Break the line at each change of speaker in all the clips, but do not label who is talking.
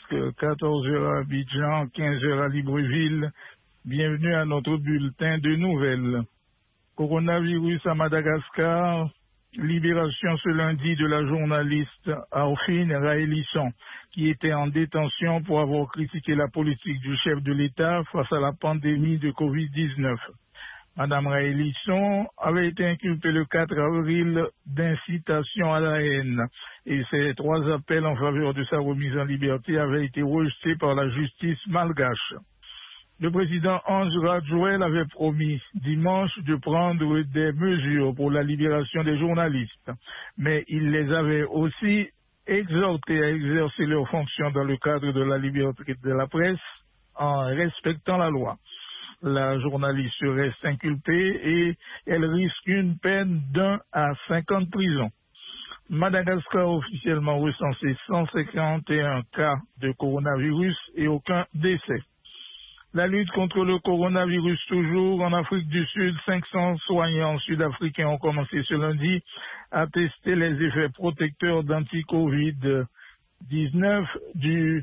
Manosque, 14h à Abidjan, 15h à Libreville. Bienvenue à notre bulletin de nouvelles. Coronavirus à Madagascar, libération ce lundi de la journaliste Aoufine Raélisson, qui était en détention pour avoir critiqué la politique du chef de l'État face à la pandémie de Covid-19. Madame Raélisson avait été inculpée le 4 avril d'incitation à la haine et ses 3 appels en faveur de sa remise en liberté avaient été rejetés par la justice malgache. Le président Ange Radjoël avait promis dimanche de prendre des mesures pour la libération des journalistes, mais il les avait aussi exhortés à exercer leurs fonctions dans le cadre de la liberté de la presse en respectant la loi. La journaliste reste inculpée et elle risque une peine d'1 à 5 ans de prison. Madagascar a officiellement recensé 151 cas de coronavirus et aucun décès. La lutte contre le coronavirus toujours en Afrique du Sud, 500 soignants sud-africains ont commencé ce lundi à tester les effets protecteurs d'anti-Covid-19 du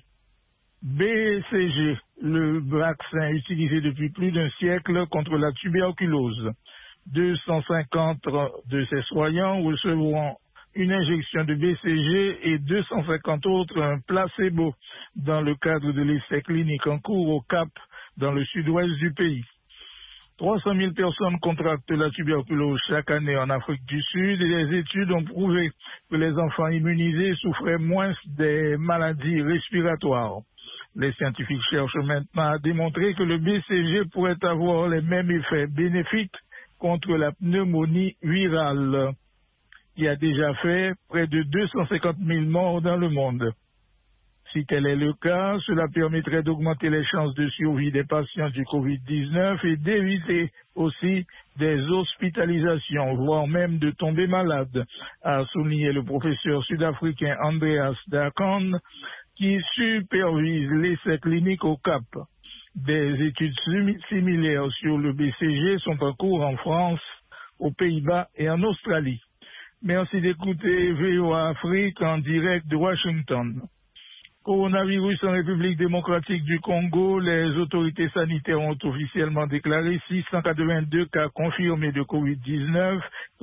BCG, le vaccin utilisé depuis plus d'un siècle contre la tuberculose. 250 de ces soignants recevront une injection de BCG et 250 autres un placebo dans le cadre de l'essai clinique en cours au Cap, dans le sud-ouest du pays. 300 000 personnes contractent la tuberculose chaque année en Afrique du Sud et les études ont prouvé que les enfants immunisés souffraient moins des maladies respiratoires. Les scientifiques cherchent maintenant à démontrer que le BCG pourrait avoir les mêmes effets bénéfiques contre la pneumonie virale, qui a déjà fait près de 250 000 morts dans le monde. Si tel est le cas, cela permettrait d'augmenter les chances de survie des patients du Covid-19 et d'éviter aussi des hospitalisations, voire même de tomber malade, a souligné le professeur sud-africain Andreas Dakan, qui supervise l'essai clinique au Cap. Des études similaires sur le BCG sont en cours en France, aux Pays-Bas et en Australie. Merci d'écouter VOA Afrique en direct de Washington. Coronavirus en République démocratique du Congo, les autorités sanitaires ont officiellement déclaré 682 cas confirmés de Covid-19,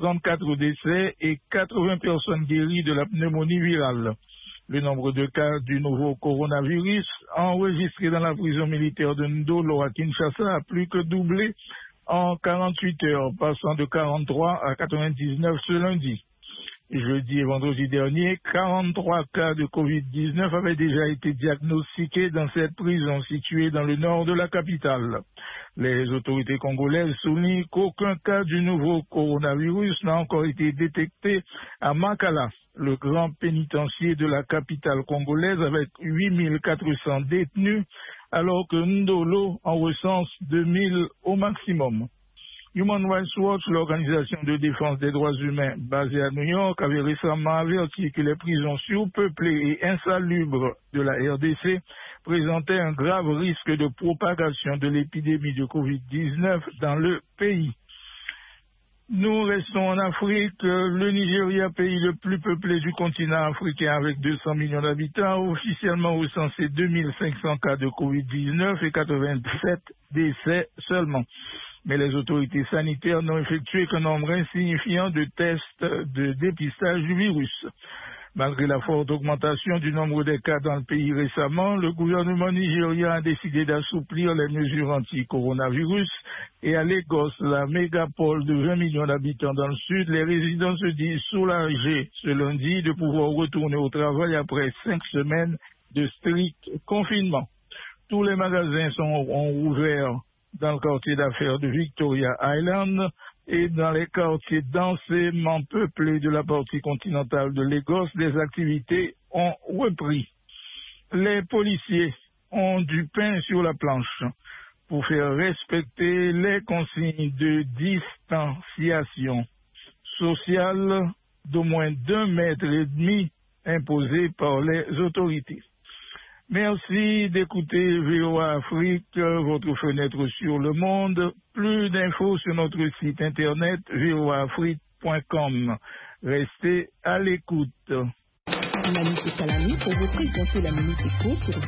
34 décès et 80 personnes guéries de la pneumonie virale. Le nombre de cas du nouveau coronavirus enregistré dans la prison militaire de Ndolo à Kinshasa a plus que doublé en 48 heures, passant de 43 à 99 ce lundi. Jeudi et vendredi dernier, 43 cas de Covid-19 avaient déjà été diagnostiqués dans cette prison située dans le nord de la capitale. Les autorités congolaises soulignent qu'aucun cas du nouveau coronavirus n'a encore été détecté à Makala, le grand pénitencier de la capitale congolaise avec 8400 détenus, alors que Ndolo en recense 2000 au maximum. Human Rights Watch, l'organisation de défense des droits humains basée à New York, avait récemment averti que les prisons surpeuplées et insalubres de la RDC présentaient un grave risque de propagation de l'épidémie de Covid-19 dans le pays. Nous restons en Afrique. Le Nigeria, pays le plus peuplé du continent africain avec 200 millions d'habitants, a officiellement recensé 2500 cas de Covid-19 et 87 décès seulement. Mais les autorités sanitaires n'ont effectué qu'un nombre insignifiant de tests de dépistage du virus. Malgré la forte augmentation du nombre de cas dans le pays récemment, le gouvernement nigérien a décidé d'assouplir les mesures anti-coronavirus et à Lagos, la mégapole de 20 millions d'habitants dans le sud, les résidents se disent soulagés ce lundi de pouvoir retourner au travail après 5 semaines de strict confinement. Tous les magasins ont ouvert dans le quartier d'affaires de Victoria Island et dans les quartiers densément peuplés de la partie continentale de Lagos, les activités ont repris. Les policiers ont du pain sur la planche pour faire respecter les consignes de distanciation sociale d'au moins 2,5 mètres imposées par les autorités. Merci d'écouter VOA Afrique, votre fenêtre sur le monde. Plus d'infos sur notre site internet voaafrique.com. Restez à l'écoute.
Manu Salami pour vous présenter la Minute Éco sur